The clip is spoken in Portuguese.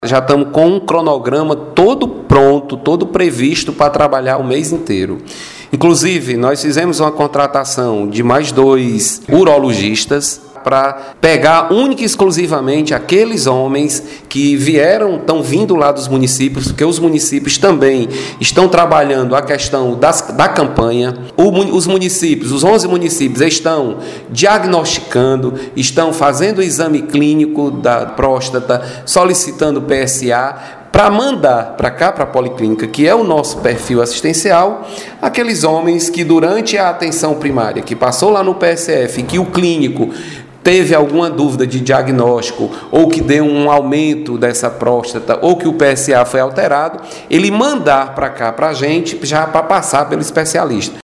Já estamos com um cronograma todo pronto, todo previsto para trabalhar o mês inteiro. Inclusive, nós fizemos uma contratação de mais 2 urologistas para pegar única e exclusivamente aqueles homens que estão vindo lá dos municípios, porque os municípios também estão trabalhando a questão da campanha. Os municípios, os 11 municípios, estão diagnosticando, estão fazendo o exame clínico da próstata, solicitando PSA, para mandar para cá, para a Policlínica, que é o nosso perfil assistencial, aqueles homens que durante a atenção primária, que passou lá no PSF, que o clínico teve alguma dúvida de diagnóstico, ou que deu um aumento dessa próstata, ou que o PSA foi alterado, ele mandar para cá, para a gente, já para passar pelo especialista.